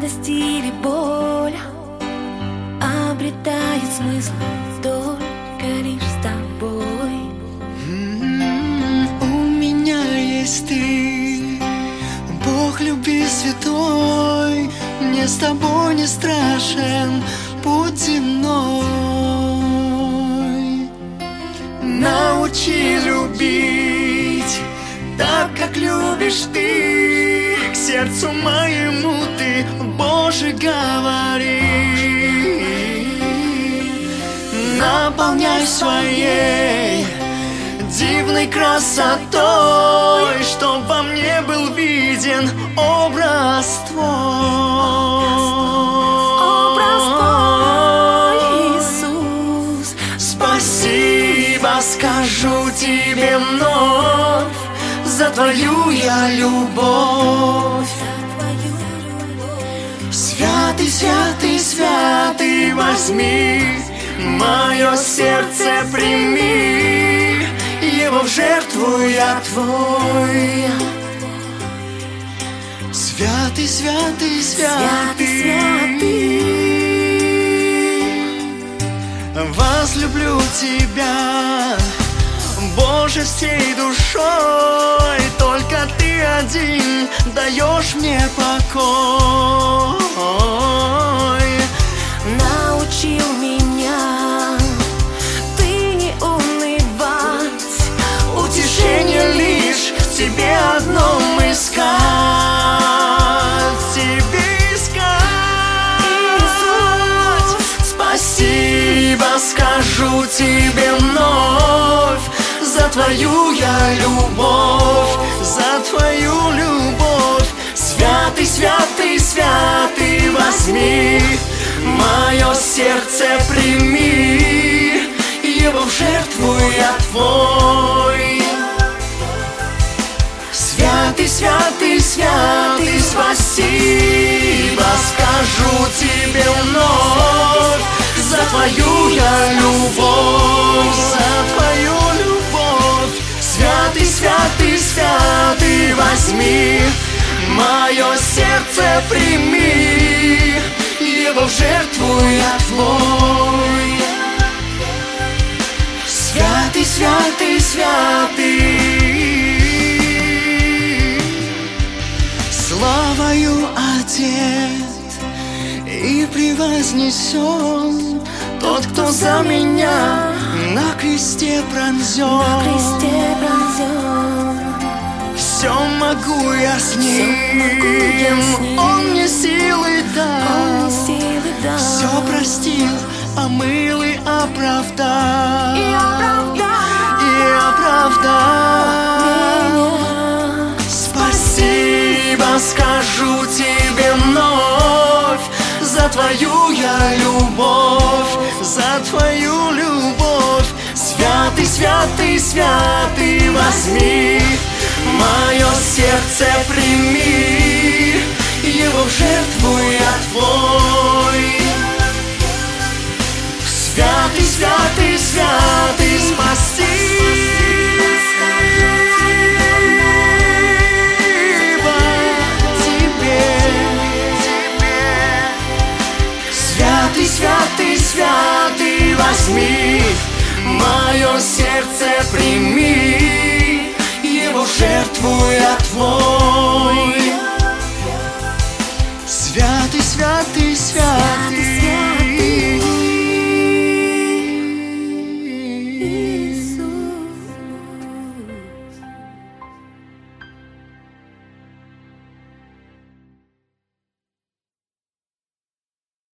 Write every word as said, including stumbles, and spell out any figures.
радость или боль обретает смысл только лишь с тобой. М-м-м, у меня есть ты, Бог любви святой. Мне с тобой не страшен путь земной. Научи любить так, как любишь ты. К сердцу моему ты, Боже, говори. Наполняй своей дивной красотой, чтоб во мне был виден образ твой. Образ твой, Иисус. Спасибо скажу тебе вновь за твою я любовь. Святый, святый, святый, возьми мое сердце, прими его в жертву я твой. Святый, святый, святый, святый, возлюблю тебя, Боже, всей душой. Только ты один даешь мне покой. Научил меня ты не унывать, утешение лишь в тебе одном искать, тебе искать. Иисус. Спасибо скажу тебе вновь за твою я любовь, за твою любовь. Святый, святый, святый, возьми мое сердце, прими его в жертву я твой. Святый, святый, святый, спасибо скажу тебе вновь за твою я любовь, за твою любовь. Святый, святый, святый, возьми мое сердце, прими его в жертву я твой. Святый, святый, святый, славою одет и превознесен тот, кто за меня на кресте пронзен. На кресте пронзен. Все могу я с ним, Все могу я с ним. Он мне силы дал, Он мне силы дал. все простил, омыл и оправдал, И оправдал. и оправдал меня. Спасибо скажу тебе вновь за твою я любовь, за твою любовь. Святый, святый, святый, возьми мое сердце, прими его в жертву я твой. Святый, святый, святый, спасибо тебе. Святый, святый, святый, возьми мое сердце, прими его в жертву я твой. Святый, святый, святый,